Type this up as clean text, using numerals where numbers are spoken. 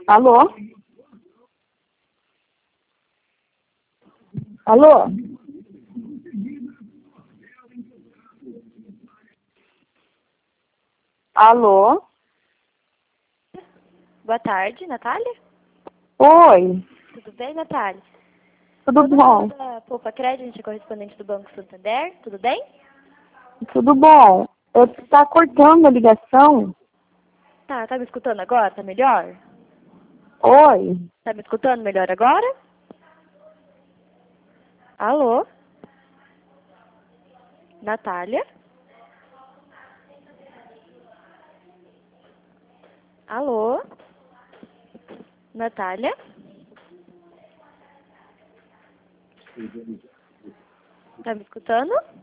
Alô? Alô? Alô? Boa tarde, Natália? Oi, Tudo bem, Natália? tudo bom? Da Poupa Crédito, correspondente do Banco Santander, tudo bem? Tudo bom? Eu tá cortando a ligação? Tá me escutando agora? Tá melhor? Oi, Tá me escutando melhor agora? Alô? Natália? Alô? Natália? Tá me escutando?